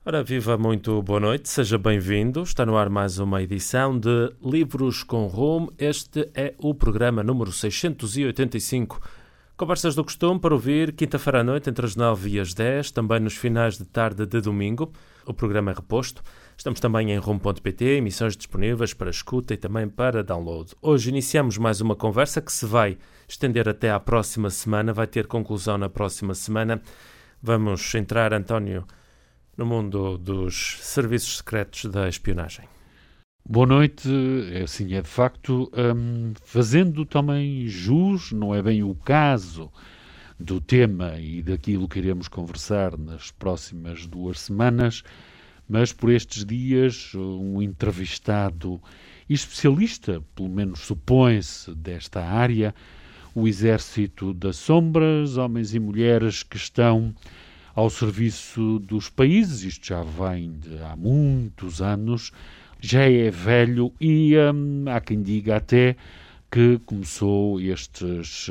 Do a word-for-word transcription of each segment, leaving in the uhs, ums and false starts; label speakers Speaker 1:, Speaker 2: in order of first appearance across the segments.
Speaker 1: Ora, viva, muito boa noite, seja bem-vindo. Está no ar mais uma edição de Livros com Rumo. Este é o programa número seiscentos e oitenta e cinco. Conversas do costume para ouvir quinta-feira à noite entre as nove e as dez, também nos finais de tarde de domingo. O programa é reposto. Estamos também em rumo ponto pt, emissões disponíveis para escuta e também para download. Hoje iniciamos mais uma conversa que se vai estender até à próxima semana, vai ter conclusão na próxima semana. Vamos entrar, António, no mundo dos serviços secretos da espionagem.
Speaker 2: Boa noite, assim é de facto, hum, fazendo também jus, não é bem o caso do tema e daquilo que iremos conversar nas próximas duas semanas, mas por estes dias um entrevistado e especialista, pelo menos supõe-se, desta área, o Exército das Sombras, homens e mulheres que estão ao serviço dos países, isto já vem de há muitos anos, já é velho e hum, há quem diga até que começou estes,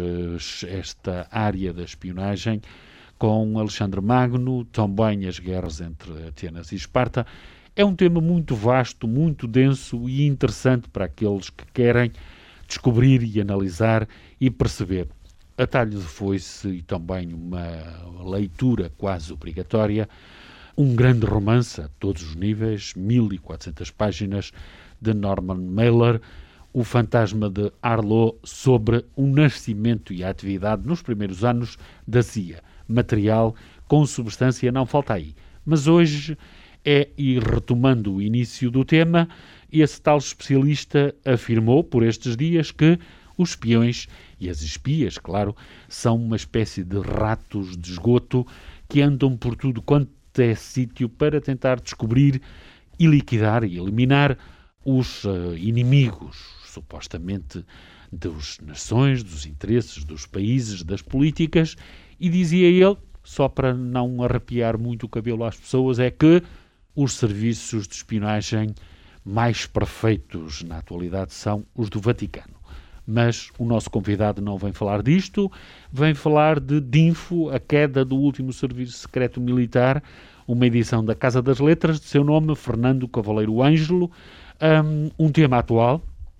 Speaker 2: esta área da espionagem com Alexandre Magno, também as guerras entre Atenas e Esparta. É um tema muito vasto, muito denso e interessante para aqueles que querem descobrir e analisar e perceber. A talho de foice e também uma leitura quase obrigatória, um grande romance a todos os níveis, mil e quatrocentas páginas, de Norman Mailer, O Fantasma de Arlo, sobre o nascimento e a atividade nos primeiros anos da C I A. Material com substância não falta aí. Mas hoje é, e retomando o início do tema, esse tal especialista afirmou por estes dias que os espiões e as espias, claro, são uma espécie de ratos de esgoto que andam por tudo quanto é sítio para tentar descobrir e liquidar e eliminar os uh, inimigos, supostamente, das nações, dos interesses, dos países, das políticas, e dizia ele, só para não arrepiar muito o cabelo às pessoas, é que os serviços de espionagem mais perfeitos na atualidade são os do Vaticano. Mas o nosso convidado não vem falar disto, vem falar de Dinfo, a queda do último serviço secreto militar, uma edição da Casa das Letras, de seu nome, Fernando Cavaleiro Ângelo, um, um tema atual,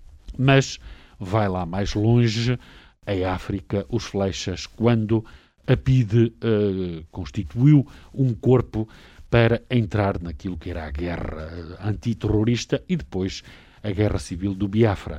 Speaker 2: mas vai lá mais longe, a África, os flechas, quando a P I D uh, constituiu um corpo para entrar naquilo que era a guerra antiterrorista e depois a guerra civil do Biafra.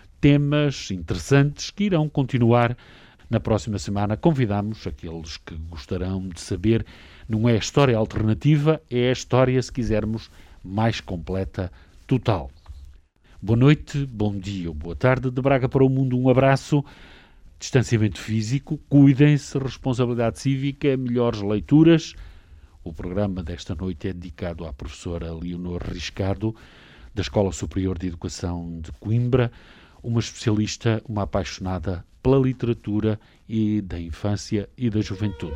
Speaker 2: Temas interessantes que irão continuar na próxima semana. Convidamos aqueles que gostarão de saber. Não é a história alternativa, é a história, se quisermos, mais completa, total. Boa noite, bom dia ou boa tarde. De Braga para o Mundo, um abraço. Distanciamento físico, cuidem-se, responsabilidade cívica, melhores leituras. O programa desta noite é dedicado à professora Leonor Riscado, da Escola Superior de Educação de Coimbra, uma especialista, uma apaixonada pela literatura e da infância e da juventude.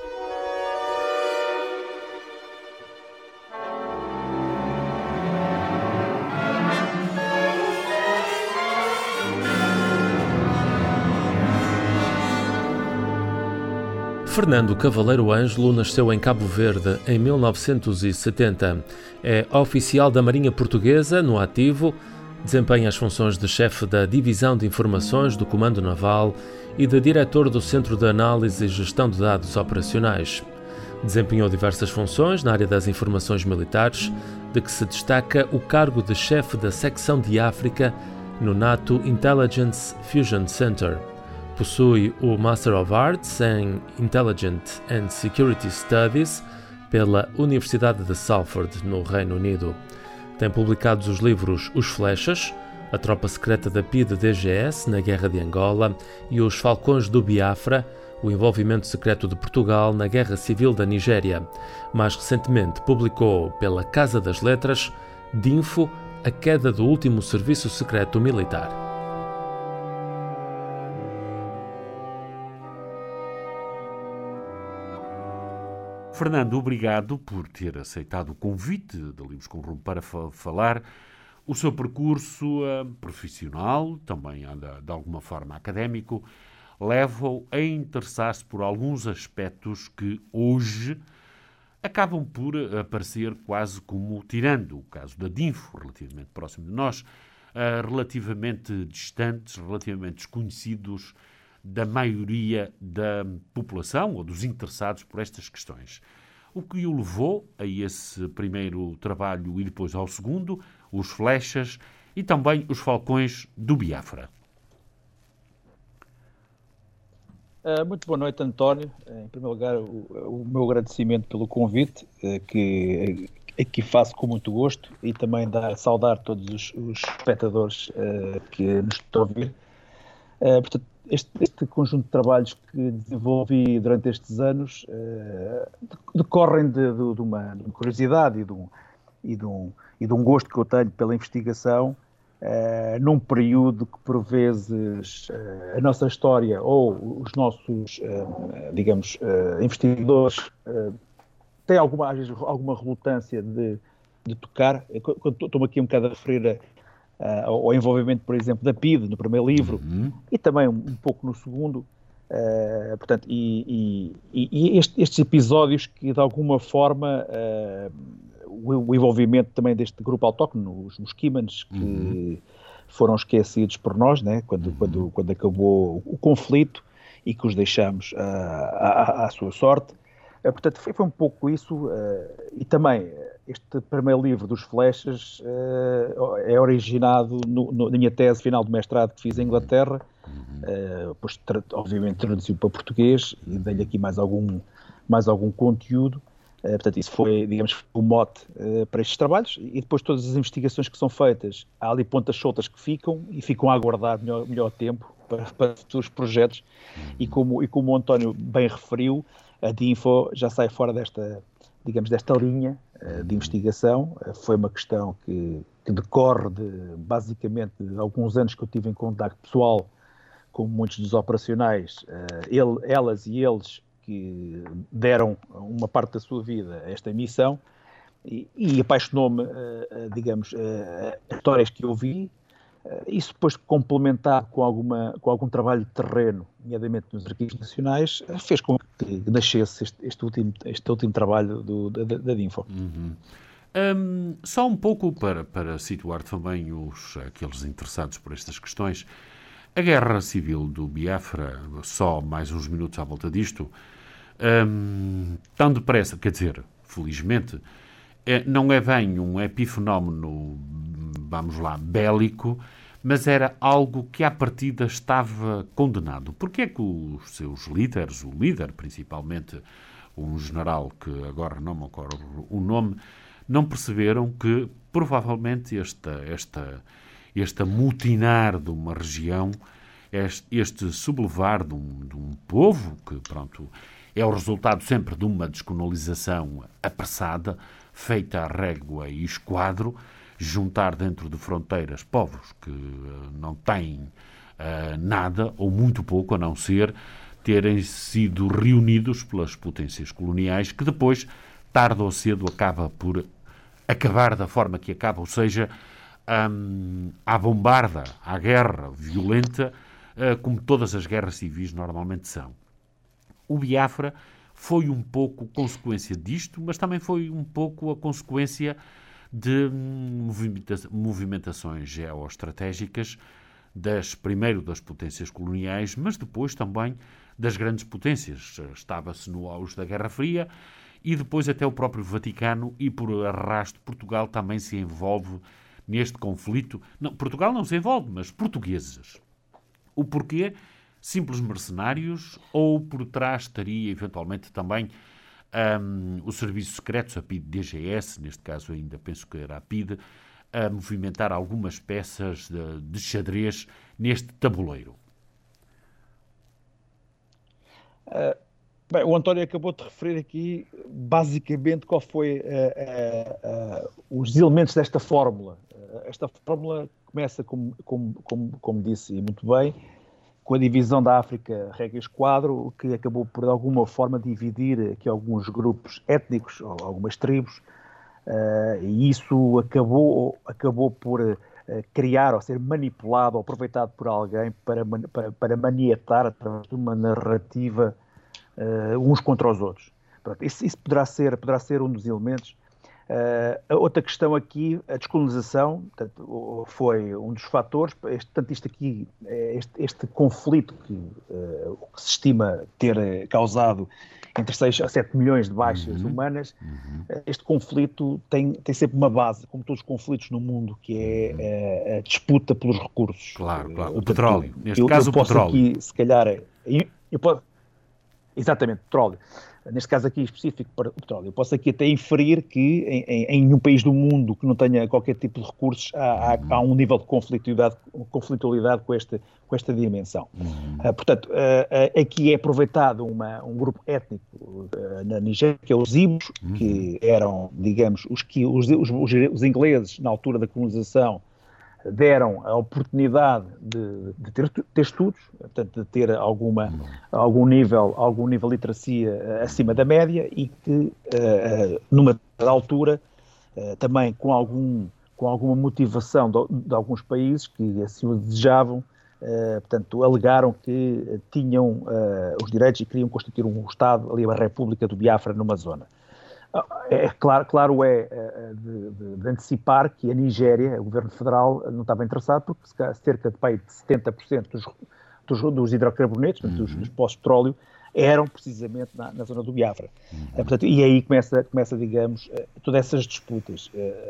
Speaker 1: Fernando Cavaleiro Ângelo nasceu em Cabo Verde em mil novecentos e setenta. É oficial da Marinha Portuguesa, no ativo. Desempenha as funções de chefe da Divisão de Informações do Comando Naval e de diretor do Centro de Análise e Gestão de Dados Operacionais. Desempenhou diversas funções na área das informações militares, de que se destaca o cargo de chefe da secção de África no NATO Intelligence Fusion Center. Possui o Master of Arts em Intelligence and Security Studies pela Universidade de Salford, no Reino Unido. Tem publicados os livros Os Flechas, A Tropa Secreta da P I D D G S na Guerra de Angola e Os Falcões do Biafra, o envolvimento secreto de Portugal na Guerra Civil da Nigéria. Mais recentemente publicou pela Casa das Letras Dinfo, a queda do último serviço secreto militar.
Speaker 2: Fernando, obrigado por ter aceitado o convite de Livros com Rumo para fa- falar o seu percurso uh, profissional, também anda de alguma forma académico, leva-o a interessar-se por alguns aspectos que hoje acabam por aparecer quase como, tirando o caso da Dinfo, relativamente próximo de nós, uh, relativamente distantes, relativamente desconhecidos da maioria da população ou dos interessados por estas questões. O que o levou a esse primeiro trabalho e depois ao segundo, os Flechas e também os Falcões do Biafra.
Speaker 3: Uh, muito boa noite, António. Em primeiro lugar, o, o meu agradecimento pelo convite, uh, que aqui faço com muito gosto, e também dar, saudar todos os, os espectadores uh, que nos estão a ouvir. Uh, portanto, este, este conjunto de trabalhos que desenvolvi durante estes anos uh, decorrem de, de, de, uma, de uma curiosidade e de, um, e, de um, e de um gosto que eu tenho pela investigação, uh, num período que, por vezes, uh, a nossa história ou os nossos, uh, digamos, uh, investigadores uh, têm alguma, às vezes, alguma relutância de, de tocar. Estou-me aqui um bocado a referir a Uh, ao envolvimento, por exemplo, da P I D no primeiro livro, uhum. e também um, um pouco no segundo, uh, portanto, e, e, e este, estes episódios que de alguma forma uh, o, o envolvimento também deste grupo autóctono, os Musquimans, que uhum. foram esquecidos por nós, né, quando, uhum. quando, quando acabou o conflito e que os deixamos uh, à, à sua sorte. Uh, portanto, foi, foi um pouco isso, uh, e também este primeiro livro dos Flechas uh, é originado no, no, na minha tese final de mestrado que fiz em Inglaterra, uh, depois tra- obviamente traduziu para português e dei-lhe aqui mais algum, mais algum conteúdo, uh, portanto isso foi, digamos, o mote uh, para estes trabalhos, e depois todas as investigações que são feitas, há ali pontas soltas que ficam e ficam a aguardar melhor, melhor tempo para, para futuros projetos, e como, e como o António bem referiu, a Dinfo já sai fora desta, digamos, desta linha uh, de investigação. Uh, foi uma questão que, que decorre de, basicamente, de alguns anos que eu tive em contacto pessoal com muitos dos operacionais, uh, ele, elas e eles que deram uma parte da sua vida a esta missão, e, e apaixonou-me, uh, uh, digamos, uh, as histórias que eu vi. Isso depois complementado com, alguma, com algum trabalho de terreno, nomeadamente nos arquivos nacionais, fez com que nascesse este, este, último, este último trabalho do, da, da Dinfo.
Speaker 2: Uhum. Um, só um pouco para, para situar também os, aqueles interessados por estas questões. A Guerra Civil do Biafra, só mais uns minutos à volta disto, um, tão depressa, quer dizer, felizmente, é, não é bem um epifenómeno, vamos lá, bélico, mas era algo que à partida estava condenado. Porquê é que os seus líderes, o líder principalmente, um general que agora não me ocorre o nome, não perceberam que provavelmente esta, esta, este amutinar de uma região, este, este sublevar de um, de um povo, que pronto, é o resultado sempre de uma descolonização apressada, feita à régua e esquadro, juntar dentro de fronteiras povos que uh, não têm uh, nada, ou muito pouco, a não ser terem sido reunidos pelas potências coloniais, que depois, tarde ou cedo, acaba por acabar da forma que acaba, ou seja, um, à bombarda, à guerra violenta, uh, como todas as guerras civis normalmente são. O Biafra foi um pouco consequência disto, mas também foi um pouco a consequência de movimentações geoestratégicas, das, primeiro das potências coloniais, mas depois também das grandes potências. Estava-se no auge da Guerra Fria e depois até o próprio Vaticano, e por arrasto Portugal também se envolve neste conflito. Não, Portugal não se envolve, mas portugueses. O porquê? Simples mercenários, ou por trás estaria eventualmente também um, o Serviço Secreto, a P I D D G S, neste caso ainda penso que era a P I D, a movimentar algumas peças de, de xadrez neste tabuleiro.
Speaker 3: Uh, bem, o António acabou de referir aqui basicamente qual foi uh, uh, uh, os elementos desta fórmula. Uh, esta fórmula começa, como, como, como, como disse muito bem, com a divisão da África régua-esquadro, que acabou por, de alguma forma, dividir aqui alguns grupos étnicos, ou algumas tribos, uh, e isso acabou, acabou por uh, criar, ou ser manipulado, ou aproveitado por alguém para, para, para maniatar, através de uma narrativa, uh, uns contra os outros. Pronto, isso, isso poderá ser, poderá ser um dos elementos. Uh, a outra questão aqui, a descolonização, portanto, foi um dos fatores. Este, portanto, isto aqui, este, este conflito que, uh, que se estima ter causado entre seis a sete milhões de baixas uhum. humanas, uhum. este conflito tem, tem sempre uma base, como todos os conflitos no mundo, que é uhum. a, a disputa pelos recursos.
Speaker 2: Claro, claro. O
Speaker 3: Portanto,
Speaker 2: petróleo. Neste
Speaker 3: eu,
Speaker 2: caso,
Speaker 3: eu
Speaker 2: o
Speaker 3: posso
Speaker 2: petróleo.
Speaker 3: Aqui, se calhar, eu, eu posso, exatamente, petróleo. Neste caso aqui específico para o petróleo. Eu posso aqui até inferir que em, em, em nenhum país do mundo que não tenha qualquer tipo de recursos há, há, há um nível de conflitualidade, conflitualidade com, esta, com esta dimensão. Uhum. Uh, portanto, uh, uh, aqui é aproveitado uma, um grupo étnico uh, na Nigéria, que é os Ibos, uhum. que eram, digamos, os, que, os, os, os ingleses, na altura da colonização, deram a oportunidade de, de ter, ter estudos, portanto, de ter alguma, algum nível, algum nível de literacia acima da média e que, uh, numa altura, uh, também com, algum, com alguma motivação de, de alguns países que assim o desejavam, uh, portanto, alegaram que tinham uh, os direitos e queriam constituir um Estado, ali a República do Biafra, numa zona. É claro, claro é de, de, de antecipar que a Nigéria, o governo federal, não estava interessado porque cerca de, de setenta por cento dos, dos, dos hidrocarbonetos, uhum. dos, dos poços de petróleo, eram precisamente na, na zona do Biafra. Uhum. Portanto, e aí começa, começa, digamos, todas essas disputas.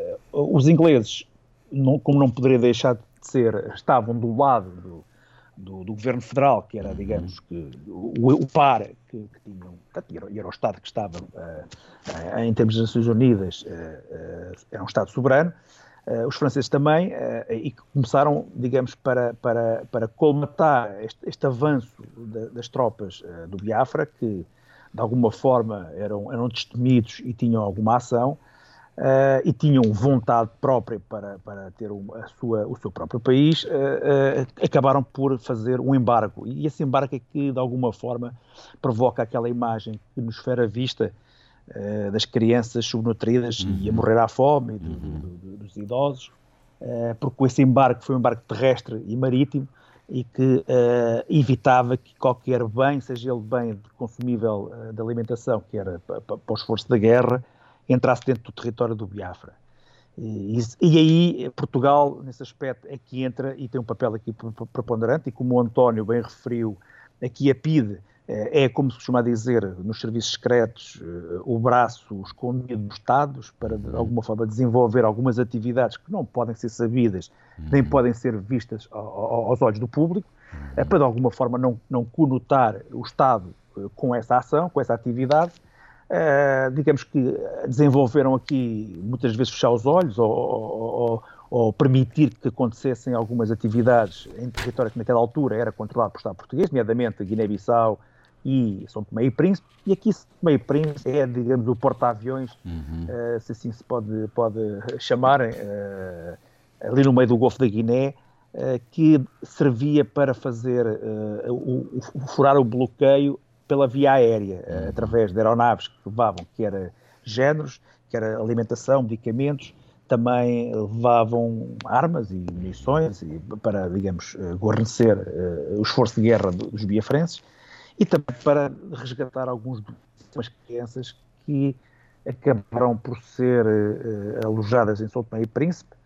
Speaker 3: Os ingleses, não, como não poderia deixar de ser, estavam do lado do, do, do governo federal, que era, digamos, que, o, o par que, que tinham, e era o Estado que estava, uh, uh, em termos das Nações Unidas, uh, uh, era um Estado soberano, uh, os franceses também, uh, e que começaram, digamos, para, para, para colmatar este, este avanço de, das tropas uh, do Biafra, que de alguma forma eram, eram destemidos e tinham alguma ação, Uh, e tinham vontade própria para, para ter um, a sua, o seu próprio país, uh, uh, acabaram por fazer um embargo. E esse embargo é que, de alguma forma, provoca aquela imagem que nos foi à vista uh, das crianças subnutridas uhum. e a morrer à fome, do, do, do, dos idosos, uh, porque esse embargo foi um embargo terrestre e marítimo e que uh, evitava que qualquer bem, seja ele bem consumível uh, de alimentação, que era para, para o esforço da guerra, entrasse dentro do território do Biafra. E, e aí Portugal, nesse aspecto, é que entra e tem um papel aqui preponderante, e como o António bem referiu, aqui a P I D é, como se costuma dizer, nos serviços secretos, o braço escondido dos Estados para, de alguma forma, desenvolver algumas atividades que não podem ser sabidas, nem podem ser vistas aos olhos do público, para, de alguma forma, não, não conotar o Estado com essa ação, com essa atividade. Uh, digamos que desenvolveram aqui, muitas vezes, fechar os olhos ou, ou, ou permitir que acontecessem algumas atividades em território que naquela altura era controlado por Estado português, nomeadamente Guiné-Bissau e São Tomé e Príncipe, e aqui São Tomé e Príncipe é, digamos, o porta-aviões, uhum. uh, se assim se pode, pode chamar, uh, ali no meio do Golfo da Guiné, uh, que servia para fazer, uh, o, o, furar o bloqueio pela via aérea, uhum. através de aeronaves que levavam, que era géneros, que era alimentação, medicamentos, também levavam armas e munições e, para, digamos, guarnecer uh, o esforço de guerra dos biafrenses e também para resgatar algumas crianças que acabaram por ser uh, alojadas em São Tomé e Príncipe.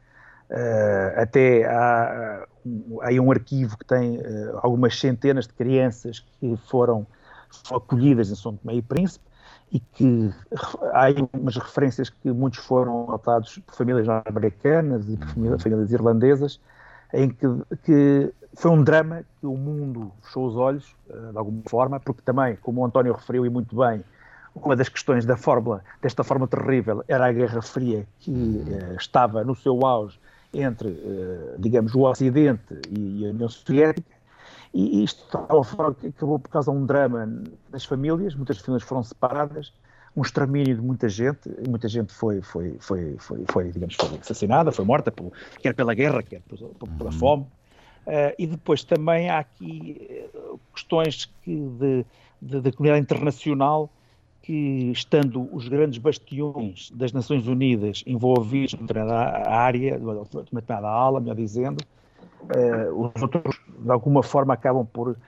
Speaker 3: Uh, até há, uh, há um arquivo que tem uh, algumas centenas de crianças que foram acolhidas em São Tomé e Príncipe e que há umas referências que muitos foram adotados por famílias norte-americanas e por famílias, famílias irlandesas, em que, que foi um drama que o mundo fechou os olhos, de alguma forma, porque também, como o António referiu e muito bem, uma das questões da fórmula, desta forma terrível, era a Guerra Fria, que eh, estava no seu auge entre, eh, digamos, o Ocidente e a União Soviética. E isto acabou por causa de um drama das famílias, muitas famílias foram separadas, um extermínio de muita gente, e muita gente foi, foi, foi, foi, foi, digamos, foi assassinada, foi morta, por, quer pela guerra, quer pela fome. Uh, e depois também há aqui questões que de, de, de comunidade internacional que, estando os grandes bastiões das Nações Unidas envolvidos numa determinada área, numa determinada ala, melhor dizendo, Uh, os outros, de alguma forma, acabam por,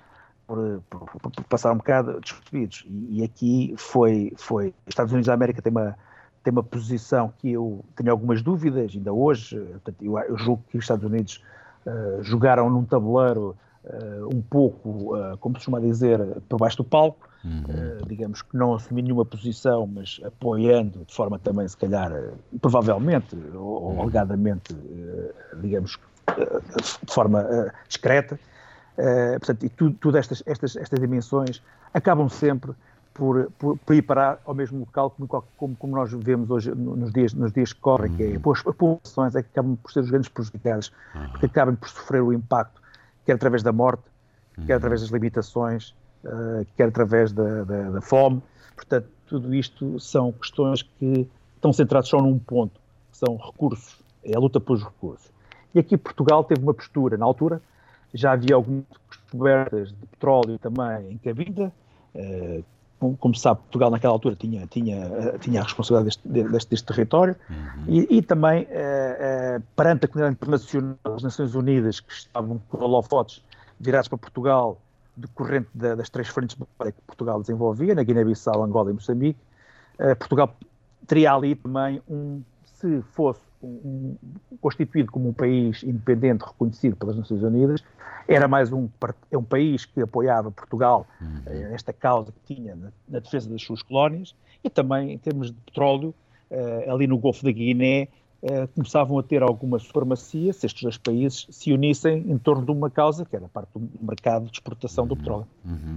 Speaker 3: por, por, por passar um bocado despercebidos. E, e aqui foi, foi... Os Estados Unidos da América tem uma, tem uma posição que eu tenho algumas dúvidas, ainda hoje. Portanto, eu, eu julgo que os Estados Unidos uh, jogaram num tabuleiro uh, um pouco, uh, como se costuma dizer, por baixo do palco. Uhum. Uh, digamos que não assumi nenhuma posição, mas apoiando de forma também, se calhar, uh, provavelmente, ou, ou alegadamente, uh, digamos, uh, de forma uh, discreta. Uh, portanto, e tudo, tudo estas, estas, estas dimensões acabam sempre por, por, por ir parar ao mesmo local, como, como, como nós vemos hoje nos dias, nos dias que correm, uhum. que é as populações é que acabam por ser os grandes prejudicados, uhum. porque acabam por sofrer o impacto, quer através da morte, uhum. quer através das limitações, uh, quer através da, da, da fome. Portanto, tudo isto são questões que estão centradas só num ponto, que são recursos, é a luta pelos recursos. E aqui Portugal teve uma postura, na altura, já havia algumas descobertas de petróleo também em cabida. Uh, como, como se sabe, Portugal naquela altura tinha, tinha, uh, tinha a responsabilidade deste, deste, deste território. Uhum. E, e também, uh, uh, perante a comunidade internacional, as Nações Unidas, que estavam com holofotes virados para Portugal, decorrente da, das três frentes de batalha que Portugal desenvolvia, na Guiné-Bissau, Angola e Moçambique, uh, Portugal teria ali também um, se fosse um, um, constituído como um país independente reconhecido pelas Nações Unidas, era mais um, é um país que apoiava Portugal uhum. nesta causa que tinha na, na defesa das suas colónias, e também em termos de petróleo, uh, ali no Golfo da Guiné, uh, começavam a ter alguma supremacia se estes dois países se unissem em torno de uma causa que era parte do mercado de exportação uhum. do petróleo.
Speaker 2: Uhum.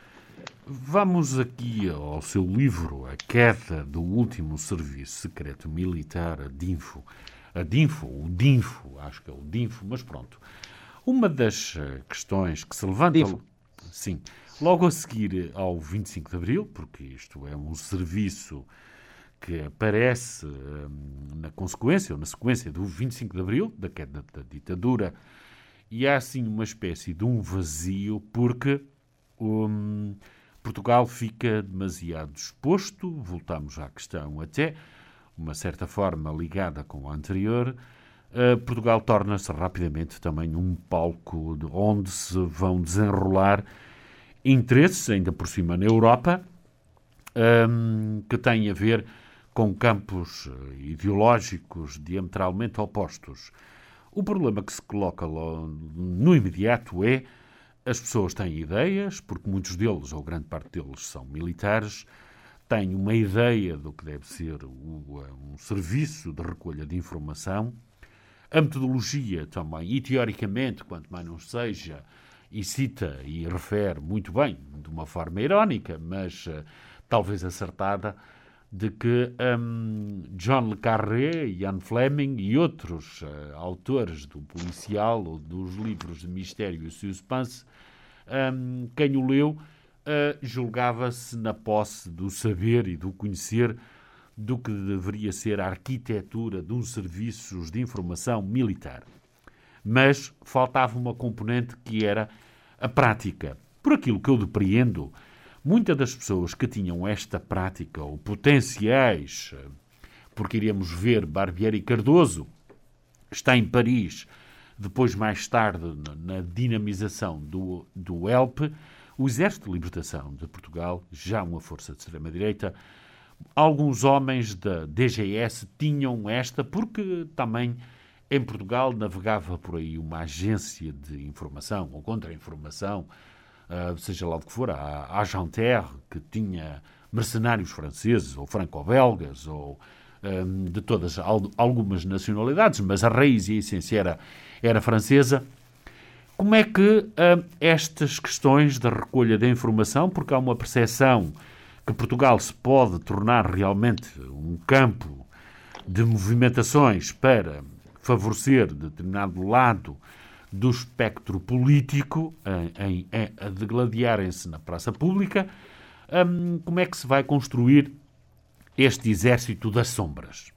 Speaker 2: Vamos aqui ao seu livro, A Queda do Último Serviço Secreto Militar, a DINFO. A DINFO, o DINFO, acho que é o DINFO, mas pronto. Uma das questões que se levanta... DINFO. Sim, logo a seguir ao vinte e cinco de Abril, porque isto é um serviço que aparece hum, na consequência, ou na sequência do vinte e cinco de Abril, da queda da ditadura, e há assim uma espécie de um vazio, porque... Um, Portugal fica demasiado exposto, voltamos à questão até, uma certa forma ligada com a anterior, uh, Portugal torna-se rapidamente também um palco de onde se vão desenrolar interesses, ainda por cima na Europa, um, que têm a ver com campos ideológicos diametralmente opostos. O problema que se coloca no imediato é as pessoas têm ideias, porque muitos deles, ou grande parte deles, são militares, têm uma ideia do que deve ser o, um serviço de recolha de informação. A metodologia também, e teoricamente, quanto mais não seja, e cita e refere muito bem, de uma forma irónica, mas uh, talvez acertada, de que um, John le Carré, Ian Fleming e outros uh, autores do policial ou dos livros de mistério e suspense, um, quem o leu, uh, julgava-se na posse do saber e do conhecer do que deveria ser a arquitetura de um serviço de informação militar. Mas faltava uma componente que era a prática. Por aquilo que eu depreendo, muitas das pessoas que tinham esta prática, ou potenciais, porque iremos ver Barbieri Cardoso, está em Paris, depois mais tarde na dinamização do, do E L P, o Exército de Libertação de Portugal, já uma força de extrema-direita, alguns homens da D G S tinham esta, porque também em Portugal navegava por aí uma agência de informação, ou contra-informação, Uh, seja lá o que for, a Argentaire, que tinha mercenários franceses ou franco-belgas, ou um, de todas, algumas nacionalidades, mas a raiz e a essência era, era francesa. Como é que uh, estas questões da recolha da informação, porque há uma percepção que Portugal se pode tornar realmente um campo de movimentações para favorecer determinado lado do espectro político, em, em, a degladiarem-se na praça pública, hum, como é que se vai construir este exército das sombras?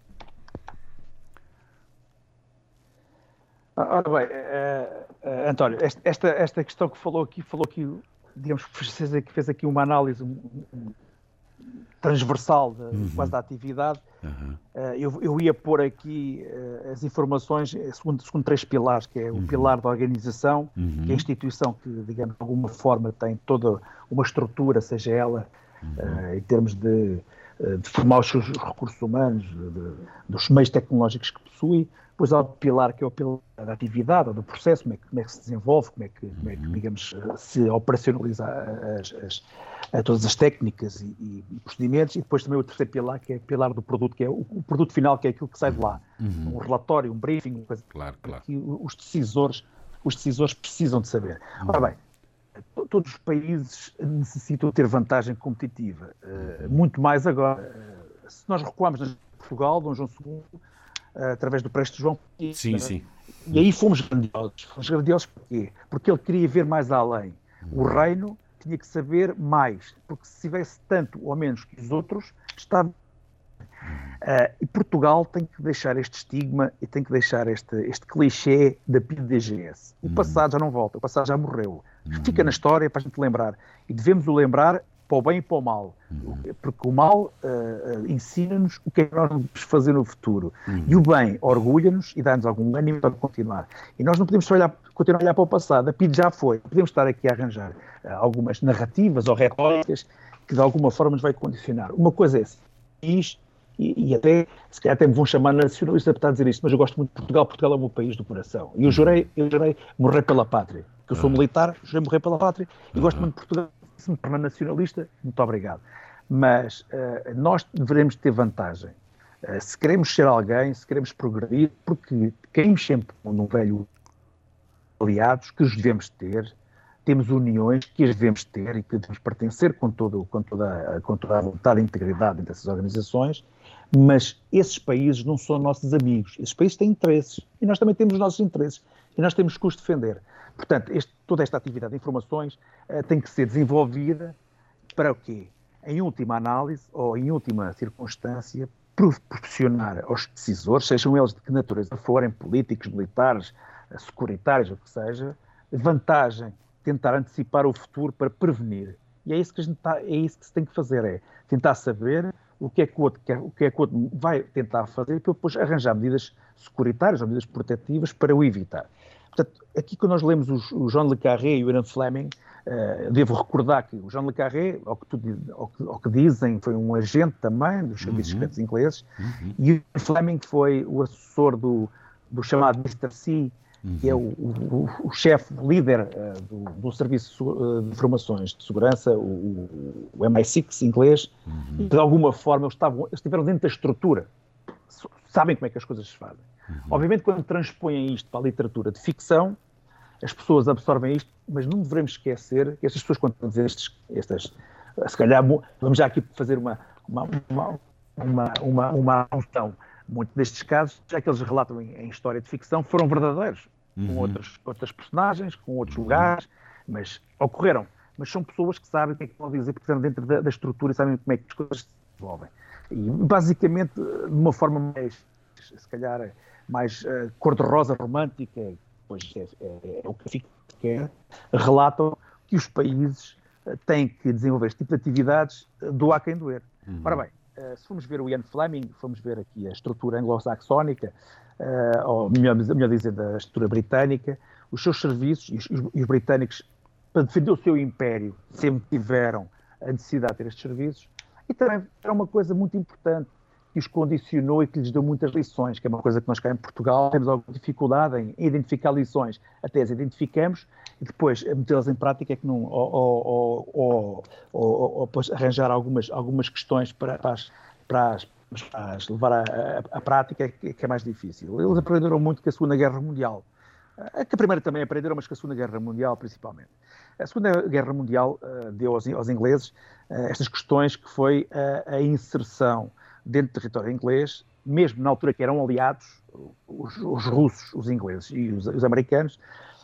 Speaker 3: Ora bem, uh, uh, António, esta, esta questão que falou aqui, falou aqui, digamos, que fez aqui uma análise transversal de,
Speaker 2: uhum.
Speaker 3: quase da atividade.
Speaker 2: Uhum.
Speaker 3: Uh, eu, eu ia pôr aqui uh, as informações segundo, segundo três pilares, que é o uhum. pilar da organização, uhum. que é a instituição que, digamos, de alguma forma tem toda uma estrutura, seja ela uhum. uh, em termos de, uh, de formar os seus recursos humanos, de, de, dos meios tecnológicos que possui. Depois há o pilar que é o pilar da atividade, ou do processo, como é que, como é que se desenvolve, como é que, como é que digamos, se operacionaliza as, as, as, todas as técnicas e, e, e procedimentos, e depois também o terceiro pilar, que é o pilar do produto, que é o, o produto final, que é aquilo que sai de lá. Uhum. Um relatório, um briefing, uma coisa
Speaker 2: claro, claro.
Speaker 3: que os decisores, os decisores precisam de saber. Uhum. Ora bem, todos os países necessitam ter vantagem competitiva, uh, muito mais agora. Uh, se nós recuamos na Portugal, Dom João segundo, através do Prestes João.
Speaker 2: Sim, sim.
Speaker 3: E aí fomos grandiosos. Fomos grandiosos porquê? Porque ele queria ver mais além. O reino tinha que saber mais, porque se tivesse tanto ou menos que os outros, estava... Uh, e Portugal tem que deixar este estigma e tem que deixar este, este clichê da P I D G S. O passado já não volta, o passado já morreu. Fica na história para a gente lembrar. E devemos o lembrar para o bem e para o mal. Uhum. Porque o mal uh, ensina-nos o que é que nós vamos fazer no futuro. Uhum. E o bem orgulha-nos e dá-nos algum ânimo para continuar. E nós não podemos olhar, continuar a olhar para o passado. A P I D já foi. Podemos estar aqui a arranjar uh, algumas narrativas ou retóricas que de alguma forma nos vai condicionar. Uma coisa é essa. E, e até, se calhar até me vão chamar nacionalista para estar a dizer isto, mas eu gosto muito de Portugal. Portugal é o meu país do coração. E eu jurei, eu jurei morrer pela pátria. Porque eu sou militar, jurei morrer pela pátria e gosto muito de Portugal. Se me tornar nacionalista, muito obrigado. Mas uh, nós devemos ter vantagem. Uh, se queremos ser alguém, se queremos progredir, porque caímos sempre num velho aliados que os devemos ter, temos uniões que as devemos ter e que devemos pertencer com, todo, com, toda, com toda a vontade e integridade dessas organizações, mas esses países não são nossos amigos. Esses países têm interesses e nós também temos os nossos interesses e nós temos que os defender. Portanto, este, toda esta atividade de informações uh, tem que ser desenvolvida para o quê? Em última análise, ou em última circunstância, proporcionar aos decisores, sejam eles de que natureza forem, políticos, militares, uh, securitários, o que seja, vantagem, tentar antecipar o futuro para prevenir. E é isso que a gente tá, é isso que se tem que fazer, é tentar saber o que é que o outro, quer, o que é que o outro vai tentar fazer para depois arranjar medidas securitárias ou medidas protetivas para o evitar. Portanto, aqui quando nós lemos o Jean Le Carré e o Ian Fleming, uh, devo recordar que o Jean Le Carré, ao que, tudo, ao, que, ao que dizem, foi um agente também dos serviços uhum. secretos ingleses, uhum. e o Ian Fleming foi o assessor do, do chamado mister C, uhum. que é o, o, o chefe, o líder uh, do, do Serviço uh, de Informações de Segurança, o, o M I seis inglês, uhum. e de alguma forma eles, estavam, eles estiveram dentro da estrutura, sabem como é que as coisas se fazem. Uhum. Obviamente, quando transpõem isto para a literatura de ficção, as pessoas absorvem isto, mas não devemos esquecer que estas pessoas, quando estão a dizer estes, estas, se calhar, vamos já aqui fazer uma, uma, uma, uma, uma, uma alusão. Muitos destes casos, já que eles relatam em, em história de ficção, foram verdadeiros, uhum. com outros, outras personagens, com outros uhum. lugares, mas ocorreram. Mas são pessoas que sabem o que é que podem dizer, porque estão dentro da, da estrutura e sabem como é que as coisas se desenvolvem. E, basicamente, de uma forma mais, se calhar, mais uh, cor-de-rosa, romântica, pois é, é, é o que fica, quer, relatam que os países uh, têm que desenvolver este tipo de atividades uh, do a quem doer. Uhum. Ora bem, uh, se formos ver o Ian Fleming, fomos ver aqui a estrutura anglo-saxónica, uh, ou melhor, melhor dizendo, a estrutura britânica, os seus serviços, e os, e os britânicos, para defender o seu império, sempre tiveram a necessidade de ter estes serviços, e também era uma coisa muito importante, que os condicionou e que lhes deu muitas lições, que é uma coisa que nós cá em Portugal temos alguma dificuldade em identificar lições. Até as identificamos e depois metê-las em prática é que não, ou, ou, ou, ou, ou, ou depois arranjar algumas, algumas questões para, para, as, para, as, para as levar à, à, à prática, que, que é mais difícil. Eles aprenderam muito com a Segunda Guerra Mundial. Que a primeira também aprenderam, mas com a Segunda Guerra Mundial principalmente. A Segunda Guerra Mundial uh, deu aos, aos ingleses uh, estas questões que foi uh, a inserção dentro do território inglês, mesmo na altura que eram aliados, os, os russos, os ingleses e os, os americanos,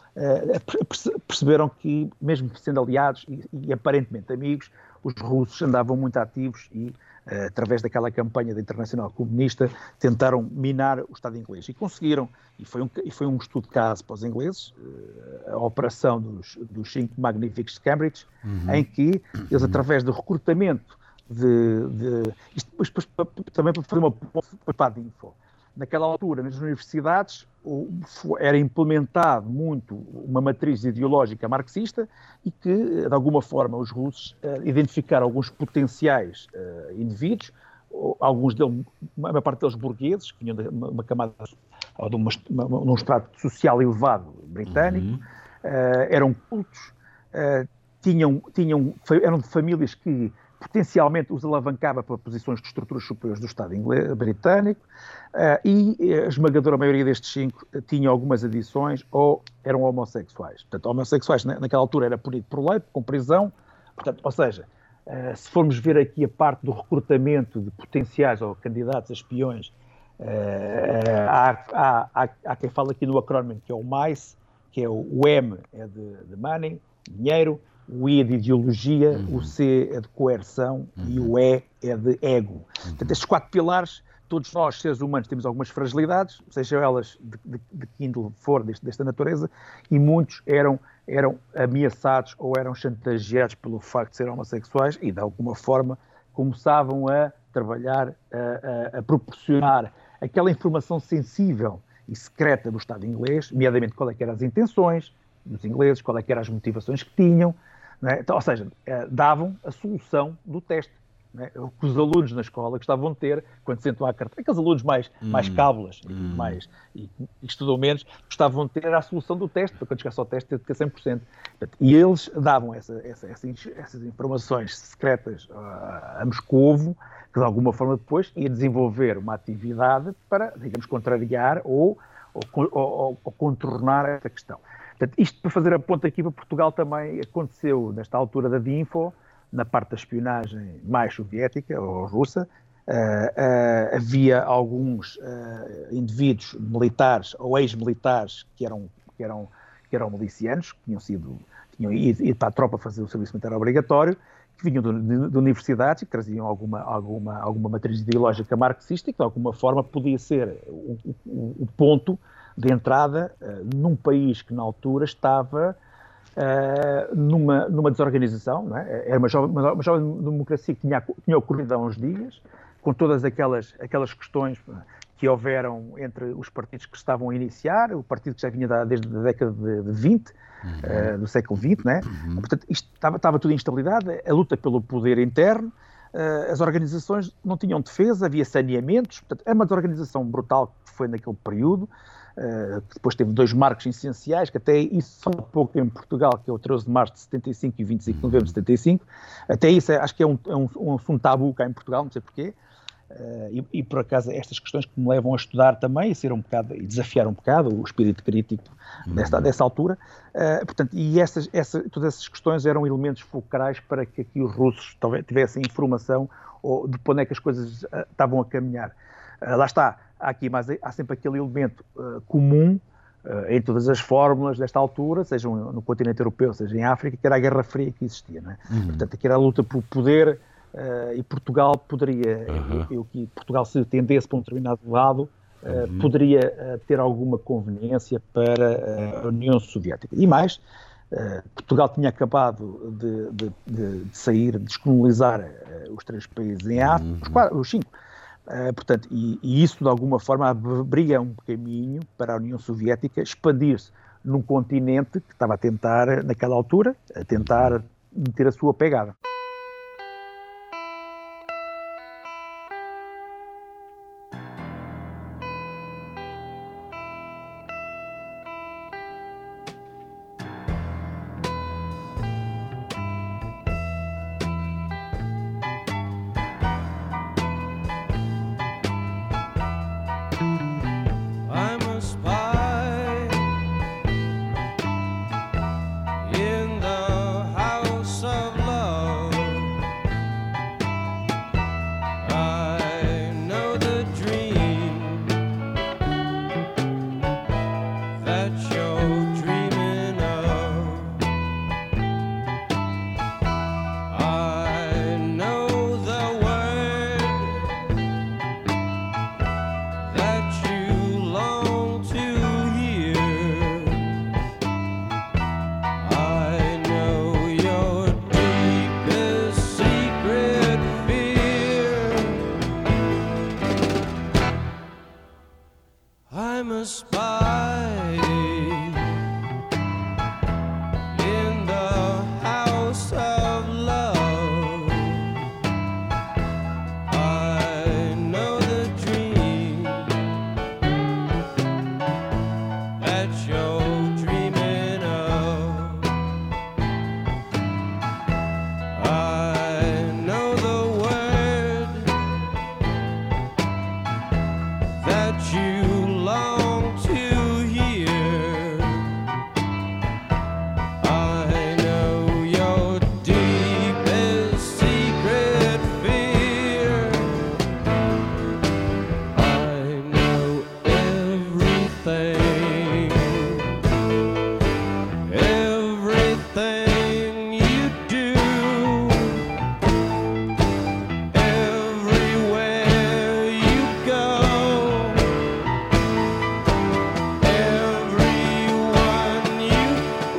Speaker 3: uh, perceberam que, mesmo sendo aliados e, e aparentemente amigos, os russos andavam muito ativos e, uh, através daquela campanha da Internacional Comunista, tentaram minar o Estado inglês. E conseguiram, e foi um, e foi um estudo de caso para os ingleses, uh, a operação dos, dos cinco magníficos de Cambridge, uhum. em que eles, através do recrutamento de... de isto depois, também para fazer uma para a Dinfo. Naquela altura, nas universidades, era implementado muito uma matriz ideológica marxista e que, de alguma forma, os russos uh, identificaram alguns potenciais uh, indivíduos, alguns deles, a maior parte deles burgueses, que vinham de uma, uma camada, ou de uma, uma, um extrato social elevado britânico, uhum. uh, eram cultos, uh, tinham, tinham, eram de famílias que potencialmente os alavancava para posições de estruturas superiores do Estado inglês, britânico, uh, e a esmagadora maioria destes cinco uh, tinham algumas adições ou eram homossexuais. Portanto, homossexuais na, naquela altura era punido por lei, com prisão. Portanto, ou seja, uh, se formos ver aqui a parte do recrutamento de potenciais ou candidatos a espiões, uh, há, há, há, há quem fala aqui no acrónimo que é o MICE, que é o, o M é de, de money, dinheiro, o I é de ideologia, uhum. o C é de coerção uhum. e o E é de ego. Uhum. Portanto, estes quatro pilares, todos nós, seres humanos, temos algumas fragilidades, sejam elas de, de, de que índole for deste, desta natureza, e muitos eram, eram ameaçados ou eram chantageados pelo facto de serem homossexuais e, de alguma forma, começavam a trabalhar, a, a, a proporcionar aquela informação sensível e secreta do Estado inglês, nomeadamente qual é que eram as intenções dos ingleses, qual é que eram as motivações que tinham. Não é? Então, ou seja, eh, davam a solução do teste. Não é? O que os alunos na escola gostavam de ter, quando sentam à carteira, aqueles alunos mais, hum. mais cábulas e, hum. mais, e, e estudam menos, gostavam de ter a solução do teste, para quando chegasse ao teste ter de ter cem por cento. Portanto, e eles davam essa, essa, essas, essas informações secretas a, a Moscovo, que de alguma forma depois ia desenvolver uma atividade para, digamos, contrariar ou, ou, ou, ou contornar esta questão. Portanto, isto para fazer a ponta aqui para Portugal também aconteceu nesta altura da Dinfo, na parte da espionagem mais soviética ou russa. Uh, uh, havia alguns uh, indivíduos militares ou ex-militares que eram, que, eram, que eram milicianos, que tinham, sido, tinham ido, ido para a tropa fazer o serviço militar obrigatório, que vinham de, de, de universidades e que traziam alguma, alguma, alguma matriz ideológica marxista e que de alguma forma podia ser o, o, o ponto de entrada uh, num país que na altura estava uh, numa, numa desorganização, não é? Era uma jovem, uma, uma jovem democracia que tinha, tinha ocorrido há uns dias, com todas aquelas, aquelas questões que houveram entre os partidos que estavam a iniciar, o partido que já vinha da, desde a década de, de vinte, uhum. uh, do século vinte, não é? Uhum. Portanto, isto estava, estava tudo em instabilidade, a luta pelo poder interno, uh, as organizações não tinham defesa, havia saneamentos, portanto, é uma desorganização brutal que foi naquele período. Uh, que depois teve dois marcos essenciais, que até isso só há pouco em Portugal, que é o treze de março de setenta e cinco e vinte e cinco de novembro de setenta e cinco. Até isso é, acho que é um, é um, um assunto tabu cá em Portugal, não sei porquê. Uh, e, e por acaso estas questões que me levam a estudar também, a ser um bocado, e desafiar um bocado o espírito crítico desta, uhum. dessa altura. Uh, portanto, e essas, essa, todas essas questões eram elementos fulcrais para que aqui os russos talvez tivessem informação ou de onde é que as coisas uh, estavam a caminhar. Uh, lá está. Há, aqui, mas há sempre aquele elemento uh, comum uh, em todas as fórmulas desta altura, seja no continente europeu, seja em África, que era a Guerra Fria que existia. Não é? Uhum. Portanto, aqui era a luta por poder uh, e Portugal poderia, uhum. eu, eu, Portugal se tendesse para um determinado lado, uh, uhum. poderia uh, ter alguma conveniência para uh, a União Soviética. E mais, uh, Portugal tinha acabado de, de, de, de sair, de descolonizar uh, os três países em África, uhum. os, quatro, os cinco. Uh, portanto, e, e isso de alguma forma abria um caminho para a União Soviética expandir-se num continente que estava a tentar, naquela altura, a tentar meter a sua pegada.
Speaker 4: In the house of love. I'm a spy in the house of love. I know the dream that you're dreaming of. I know the word that you long to hear. I know your deepest secret fear. I know everything, everything you do, everywhere you go, everyone you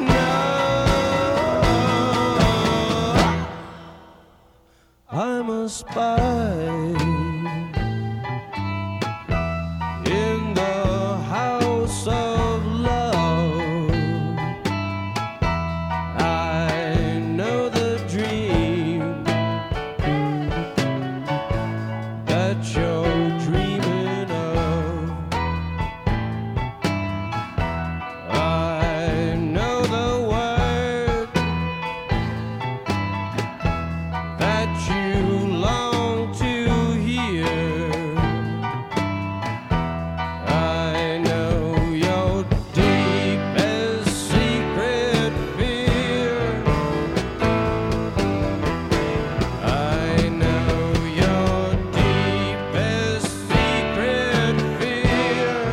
Speaker 4: know. I'm a spy in the house of love. I know the dream that you're dreaming of. I know the word that you long to hear. I know your deepest secret fear. I know your deepest secret fear.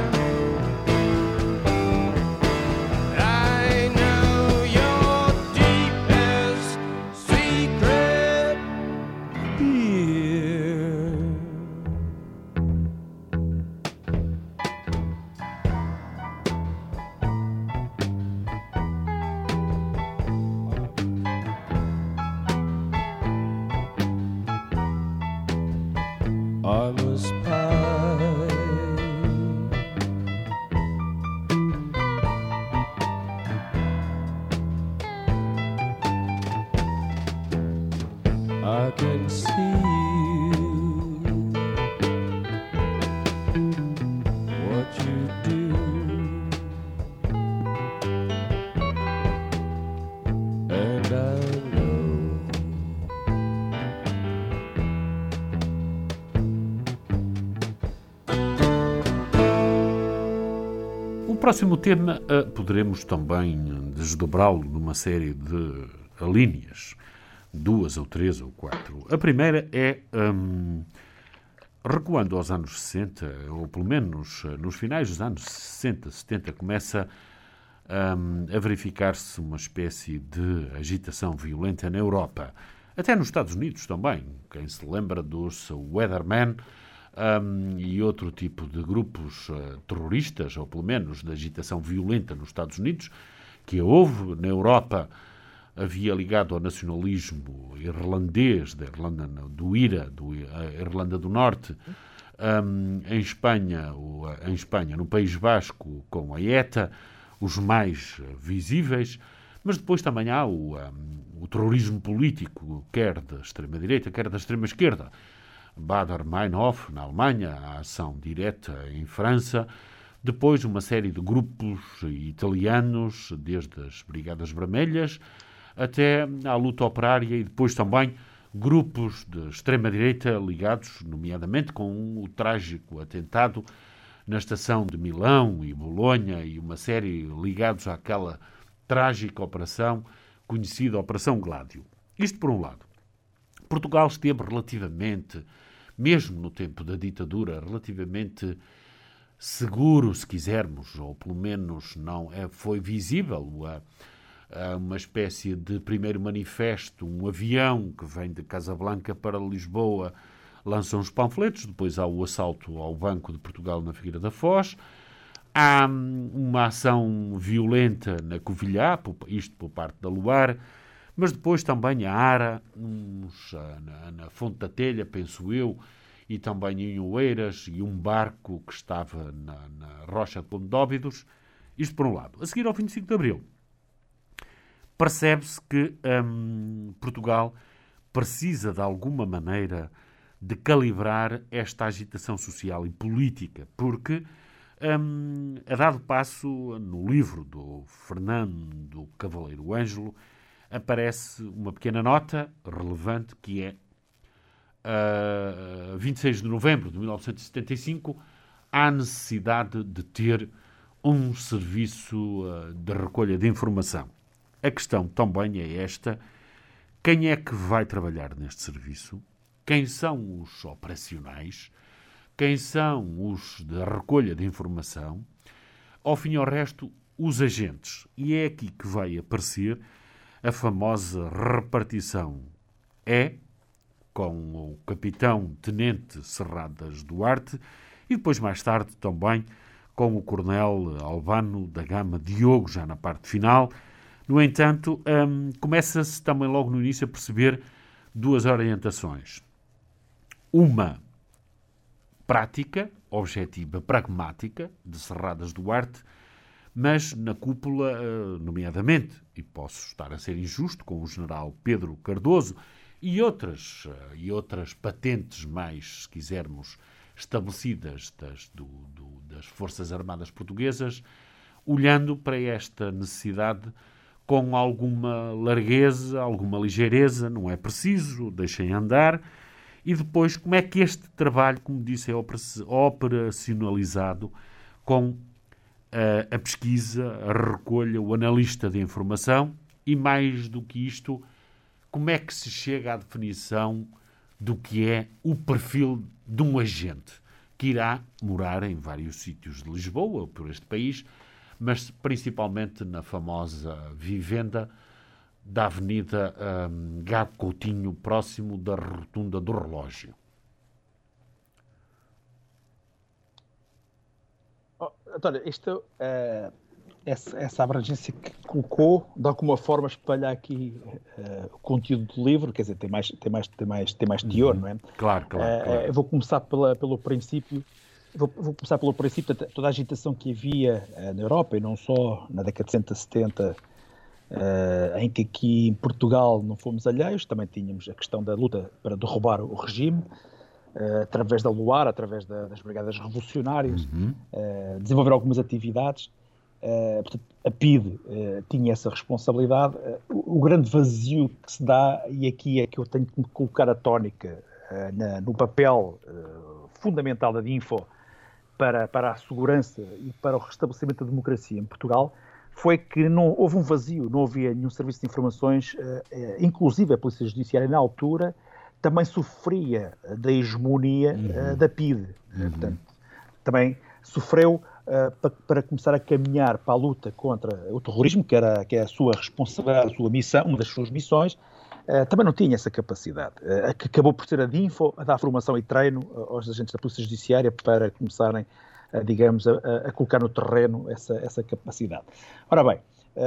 Speaker 4: I know your deepest secret fear. I'm a spy. I can see what you do, and I know.
Speaker 2: O próximo tema eh, poderemos também desdobrá-lo numa série de linhas, duas ou três ou quatro. A primeira é, hum, recuando aos anos sessenta, ou pelo menos eh, nos finais dos anos sessenta, setenta, começa hum, a verificar-se uma espécie de agitação violenta na Europa, até nos Estados Unidos também. Quem se lembra dos Weathermen um, e outro tipo de grupos uh, terroristas, ou pelo menos de agitação violenta nos Estados Unidos, que houve na Europa, havia ligado ao nacionalismo irlandês, da Irlanda, do IRA, do Irlanda do Norte, um, em Espanha, o, em Espanha, no País Basco, com a ETA, os mais visíveis, mas depois também há o, um, o terrorismo político, quer da extrema-direita, quer da extrema-esquerda. Baader-Meinhof, na Alemanha, a ação direta em França, depois uma série de grupos italianos, desde as Brigadas Vermelhas até à luta operária, e depois também grupos de extrema-direita ligados, nomeadamente, com o trágico atentado na estação de Milão e Bolonha, e uma série ligados àquela trágica operação conhecida Operação Gládio. Isto por um lado. Portugal esteve relativamente, mesmo no tempo da ditadura, relativamente seguro, se quisermos, ou pelo menos não é, foi visível a, a uma espécie de primeiro manifesto, um avião que vem de Casablanca para Lisboa, lança uns panfletos, depois há o assalto ao Banco de Portugal na Figueira da Foz, há uma ação violenta na Covilhã, isto por parte da Luar, mas depois também a ARA, uns, na, na Fonte da Telha, penso eu, e também em Oeiras, e um barco que estava na, na Rocha de Condóbidos. Isto por um lado. A seguir, ao vinte e cinco de Abril, percebe-se que hum, Portugal precisa, de alguma maneira, de calibrar esta agitação social e política, porque, hum, a dado passo, no livro do Fernando Cavaleiro Ângelo, aparece uma pequena nota relevante que é uh, vinte e seis de novembro de mil novecentos e setenta e cinco, há necessidade de ter um serviço uh, de recolha de informação. A questão também é esta: quem é que vai trabalhar neste serviço? Quem são os operacionais? Quem são os de recolha de informação? Ao fim e ao resto, os agentes. E é aqui que vai aparecer a famosa repartição E, com o capitão-tenente Serradas Duarte, e depois, mais tarde, também com o coronel Albano da Gama Diogo, já na parte final. No entanto, hum, começa-se também logo no início a perceber duas orientações. Uma prática, objetiva, pragmática, de Serradas Duarte, mas na cúpula, nomeadamente, e posso estar a ser injusto, com o general Pedro Cardoso e outras, e outras patentes mais, se quisermos, estabelecidas das, do, do, das Forças Armadas Portuguesas, olhando para esta necessidade com alguma largueza, alguma ligeireza, não é preciso, deixem andar. E depois, como é que este trabalho, como disse, é operacionalizado com a, a pesquisa, a recolha, o analista de informação e, mais do que isto, como é que se chega à definição do que é o perfil de um agente que irá morar em vários sítios de Lisboa, por este país, mas principalmente na famosa vivenda da Avenida um, Gago Coutinho, próximo da Rotunda do Relógio.
Speaker 3: Oh, António, isto, uh, essa, essa abrangência que colocou, de alguma forma espalha aqui uh, o conteúdo do livro, quer dizer, tem mais, tem mais, tem mais, tem mais teor, uhum. Não é?
Speaker 2: Claro, claro.
Speaker 3: Uh,
Speaker 2: claro.
Speaker 3: Eu vou começar pela, pelo princípio. Vou, vou começar pelo princípio, toda a agitação que havia uh, na Europa, e não só na década de sessenta, setenta, uh, em que aqui em Portugal não fomos alheios, também tínhamos a questão da luta para derrubar o regime, uh, através da Luar, através da, das Brigadas Revolucionárias, uhum. uh, desenvolver algumas atividades. Uh, portanto, a P I D uh, tinha essa responsabilidade. Uh, o, o grande vazio que se dá, e aqui é que eu tenho que colocar a tónica uh, na, no papel uh, fundamental da DINFO, Para, para a segurança e para o restabelecimento da democracia em Portugal, foi que não houve um vazio, não havia nenhum serviço de informações, eh, eh, inclusive a Polícia Judiciária, na altura, também sofria da hegemonia uhum. eh, da P I D. Uhum. Portanto, também sofreu eh, para, para começar a caminhar para a luta contra o terrorismo, que era, que é a sua responsabilidade, a sua missão, uma das suas missões. Uh, também não tinha essa capacidade, uh, que acabou por ser a DINFO a dar formação e treino uh, aos agentes da Polícia Judiciária para começarem, uh, digamos, a, a colocar no terreno essa, essa capacidade. Ora bem,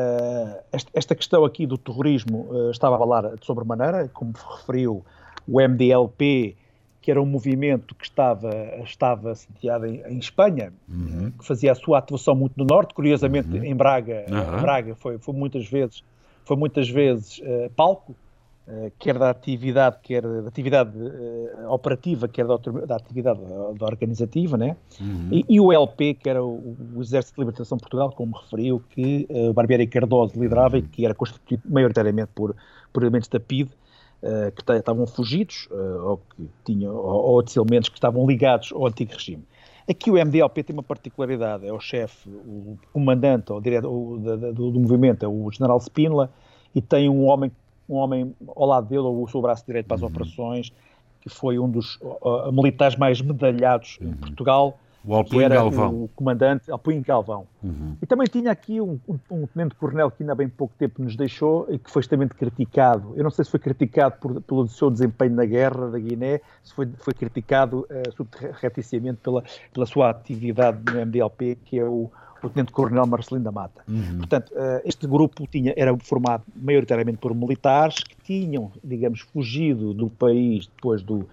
Speaker 3: uh, esta, esta questão aqui do terrorismo uh, estava a falar de sobremaneira, como referiu o M D L P, que era um movimento que estava, estava sediado em, em Espanha, uhum. que fazia a sua atuação muito no norte, curiosamente uhum. em Braga, uhum. Braga foi, foi muitas vezes, foi muitas vezes uh, palco, Uh, quer da atividade, quer da atividade uh, operativa, quer da, da atividade uh, da organizativa, né? Uhum. e, e o L P, que era o, o Exército de Libertação de Portugal, como referiu, que o uh, Barbieri Cardoso liderava uhum. e que era constituído maioritariamente por, por elementos da P I D, uh, que estavam fugidos, uh, ou, que tinham, ou, ou outros elementos que estavam ligados ao antigo regime. Aqui o M D L P tem uma particularidade, é o chefe, o comandante, o diretor o, do, do, do movimento, é o general Spínola, e tem um homem um homem ao lado dele, ou o seu braço direito para as uhum. operações, que foi um dos uh, militares mais medalhados uhum. em Portugal,
Speaker 2: o Alpuim Galvão.
Speaker 3: O comandante Alpuim Galvão. Uhum. E também tinha aqui um, um, um tenente-coronel que ainda há bem pouco tempo nos deixou e que foi extremamente criticado. Eu não sei se foi criticado por, pelo seu desempenho na guerra da Guiné, se foi, foi criticado uh, subreticiamente pela, pela sua atividade no M D L P, que é o o tenente-coronel Marcelino da Mata. Uhum. Portanto, este grupo tinha, era formado maioritariamente por militares que tinham, digamos, fugido do país depois do,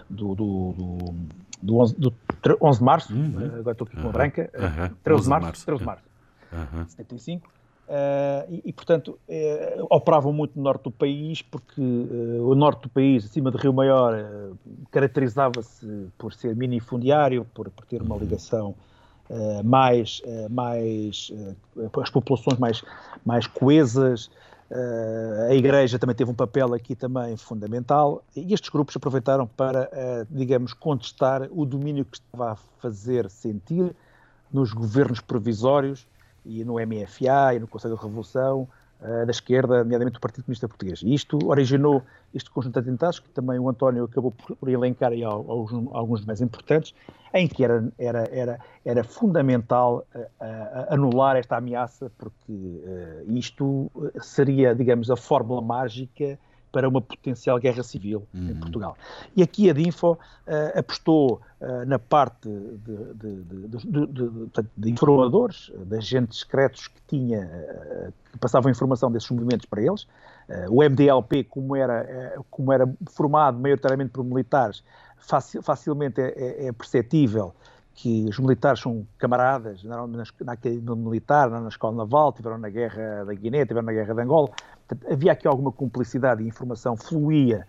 Speaker 3: do, do, do, do, onze, do onze de março, uhum. agora estou aqui com a branca, uhum. treze de março, treze de março uhum. de setenta e cinco, uh, e, e, portanto, uh, operavam muito no norte do país, porque uh, o norte do país, acima de Rio Maior, uh, caracterizava-se por ser minifundiário, por, por ter uma ligação uh, mais, uh, mais uh, as populações mais, mais coesas. Uh, a Igreja também teve um papel aqui também fundamental, e estes grupos aproveitaram para, uh, digamos, contestar o domínio que estava a fazer sentir nos governos provisórios e no M F A e no Conselho de Revolução uh, da esquerda, nomeadamente do Partido Comunista Português. E isto originou este conjunto de atentados, que também o António acabou por, por elencar aí alguns, alguns mais importantes, em que era, era, era, era fundamental uh, uh, anular esta ameaça, porque uh, isto seria, digamos, a fórmula mágica para uma potencial guerra civil uhum. em Portugal. E aqui a DINFO uh, apostou uh, na parte de, de, de, de, de, de, de informadores, de agentes secretos que, tinha, uh, que passavam informação desses movimentos para eles. Uh, o M D L P, como era, uh, como era formado maioritariamente por militares, facil, facilmente é, é, é perceptível que os militares são camaradas, na, na, na academia militar, na escola naval, tiveram na guerra da Guiné, tiveram na guerra de Angola. Portanto, havia aqui alguma cumplicidade e a informação fluía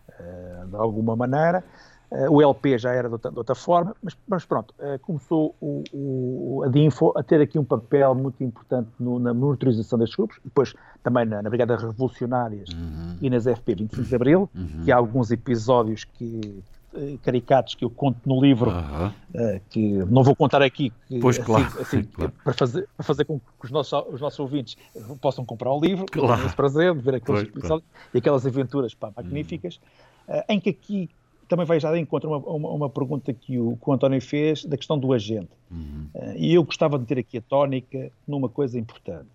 Speaker 3: uh, de alguma maneira. Uh, o L P já era de outra, de outra forma, mas, mas pronto, uh, começou o, o, a DINFO a ter aqui um papel muito importante no, na monitorização destes grupos, depois também na, na Brigada Revolucionárias uhum. e nas F P vinte e cinco de Abril, uhum. que há alguns episódios que... caricatos que eu conto no livro, uh-huh. uh, que não vou contar aqui, que,
Speaker 2: pois,
Speaker 3: assim,
Speaker 2: claro,
Speaker 3: assim,
Speaker 2: claro.
Speaker 3: Para, fazer, para fazer com que os nossos, os nossos ouvintes possam comprar o livro,
Speaker 2: claro.
Speaker 3: tenham esse prazer de ver aqueles
Speaker 2: pois,
Speaker 3: episódios claro. E aquelas aventuras pá, magníficas, uh, em que aqui também vai já de encontro uma, uma, uma pergunta que o, que o António fez da questão do agente. Uhum. Uh, e eu gostava de ter aqui a tónica numa coisa importante.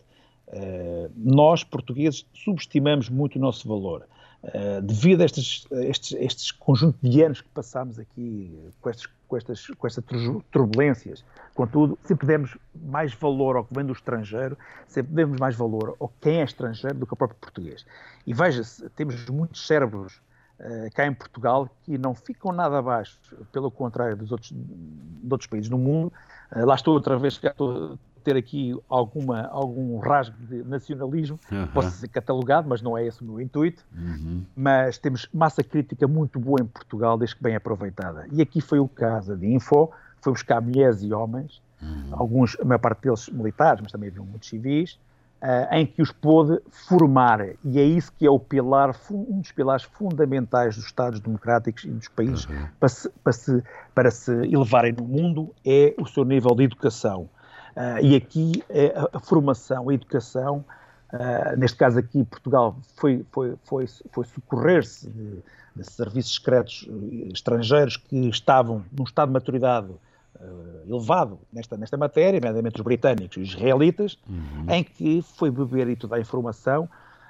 Speaker 3: Uh, nós, portugueses, subestimamos muito o nosso valor. Uh, devido a estes, estes, estes conjunto de anos que passámos aqui com, estes, com, estas, com estas turbulências, contudo, sempre demos mais valor ao que vem do estrangeiro, sempre demos mais valor ao quem é estrangeiro do que ao próprio português. E veja-se, temos muitos cérebros uh, cá em Portugal que não ficam nada abaixo, pelo contrário dos outros, de outros países do mundo. Uh, lá estou outra vez, já estou ter aqui alguma, algum rasgo de nacionalismo, uhum. posso ser catalogado, mas não é esse o meu intuito, uhum. mas temos massa crítica muito boa em Portugal, desde que bem aproveitada. E aqui foi o caso da DINFO, foi buscar mulheres e homens, uhum. alguns, a maior parte deles militares, mas também havia muitos civis, uh, em que os pôde formar, e é isso que é o pilar, um dos pilares fundamentais dos Estados democráticos e dos países uhum. para, se, para, se, para se elevarem no mundo, é o seu nível de educação. Uh, e aqui a, a formação, a educação, uh, neste caso aqui Portugal foi, foi, foi, foi socorrer-se de, de serviços secretos estrangeiros que estavam num estado de maturidade uh, elevado nesta, nesta matéria, nomeadamente os britânicos e os israelitas, uhum. em que foi beber e toda a informação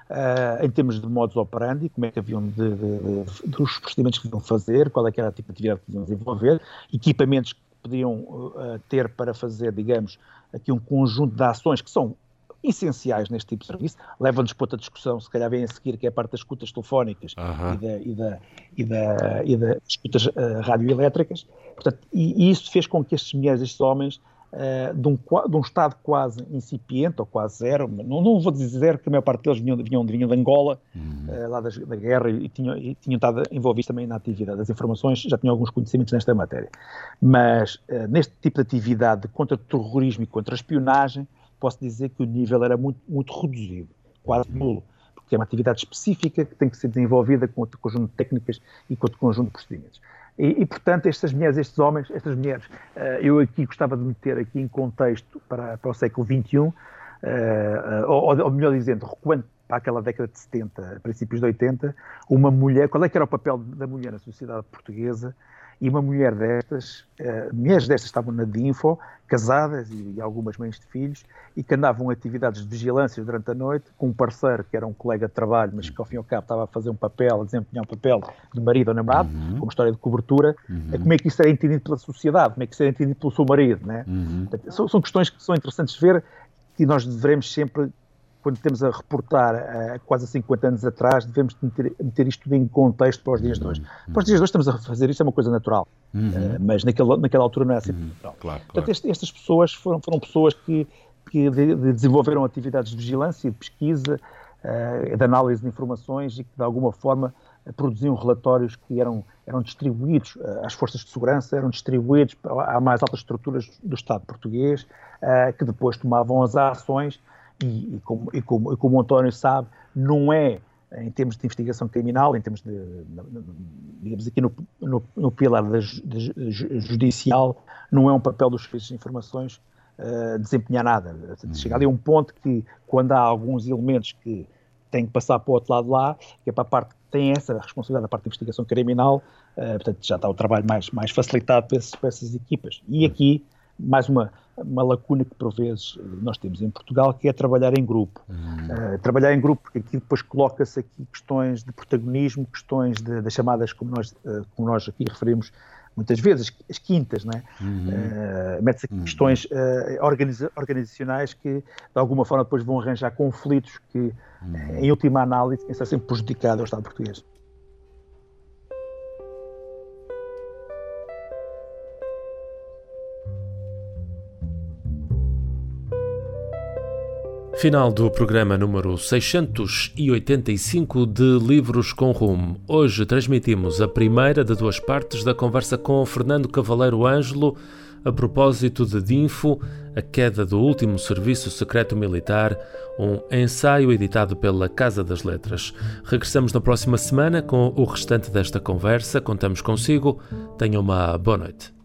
Speaker 3: uh, em termos de modus operandi, como é que haviam de, de, de, dos procedimentos que deviam fazer, qual é que era a tipo de atividade que deviam desenvolver, equipamentos podiam uh, ter para fazer, digamos, aqui um conjunto de ações que são essenciais neste tipo de serviço. Leva-nos para outra discussão, se calhar vem a seguir, que é a parte das escutas telefónicas uh-huh. e, da, e, da, e, da, e das escutas uh, radioelétricas. Portanto, e, e isso fez com que estes mulheres, estes homens, uh, de, um, de um estado quase incipiente, ou quase zero, não, não vou dizer que a maior parte deles vinham, vinham, vinham de Angola, uh-huh. uh, lá das, da guerra, e, e, tinham, e tinham estado envolvidos também na atividade das informações, já tinham alguns conhecimentos nesta matéria. Mas uh, neste tipo de atividade contra o terrorismo e contra a espionagem, posso dizer que o nível era muito, muito reduzido, quase nulo, porque é uma atividade específica que tem que ser desenvolvida com outro conjunto de técnicas e com outro conjunto de procedimentos. E, e portanto, estas mulheres, estes homens, estas mulheres, uh, eu aqui gostava de meter aqui em contexto para, para o século vinte e um, uh, uh, ou, ou melhor dizendo, recuando para aquela década de setenta, princípios de oitenta, uma mulher, qual é que era o papel da mulher na sociedade portuguesa? E uma mulher destas, uh, mulheres destas estavam na DINFO, casadas e, e algumas mães de filhos, e que andavam em atividades de vigilância durante a noite, com um parceiro que era um colega de trabalho, mas que ao fim e ao cabo estava a fazer um papel, a desempenhar um papel de marido ou namorado, uhum. com uma história de cobertura. Uhum. Como é que isso era entendido pela sociedade? Como é que isso era entendido pelo seu marido? Né? Uhum. São, são questões que são interessantes de ver, e nós devemos sempre quando temos a reportar uh, quase cinquenta anos atrás, devemos meter, meter isto tudo em contexto para os dias de hoje. Para os dias de hoje estamos a fazer isto, é uma coisa natural, uhum. uh, mas naquela, naquela altura não é assim uhum. natural.
Speaker 2: Claro, claro.
Speaker 3: Portanto, este, estas pessoas foram, foram pessoas que, que de, de desenvolveram atividades de vigilância, de pesquisa, uh, de análise de informações e que de alguma forma produziam relatórios que eram, eram distribuídos uh, às forças de segurança, eram distribuídos às mais altas estruturas do Estado português, uh, que depois tomavam as ações e, e, como, e, como, e como o António sabe, não é, em termos de investigação criminal, em termos de, digamos aqui no, no, no pilar da de, de, judicial, não é um papel dos serviços de informações uh, desempenhar nada. Chega ali a um ponto que, quando há alguns elementos que têm que passar para o outro lado lá, que é para a parte tem essa responsabilidade da parte de investigação criminal, uh, portanto já está o trabalho mais, mais facilitado para, esses, para essas equipas. E aqui, mais uma, uma lacuna que por vezes nós temos em Portugal, que é trabalhar em grupo. Uhum. Uh, trabalhar em grupo, porque aqui depois coloca-se aqui questões de protagonismo, questões de, das chamadas, como nós, uh, como nós aqui referimos muitas vezes, as quintas, não é? Uhum. Uh, mete-se aqui uhum. questões uh, organiza- organizacionais que de alguma forma depois vão arranjar conflitos que, uhum. em última análise, quem está sempre prejudicado ao Estado português.
Speaker 1: Final do programa número seiscentos e oitenta e cinco de Livros com Rumo. Hoje transmitimos a primeira de duas partes da conversa com Fernando Cavaleiro Ângelo a propósito de Dinfo, a queda do último serviço secreto militar, um ensaio editado pela Casa das Letras. Regressamos na próxima semana com o restante desta conversa. Contamos consigo. Tenha uma boa noite.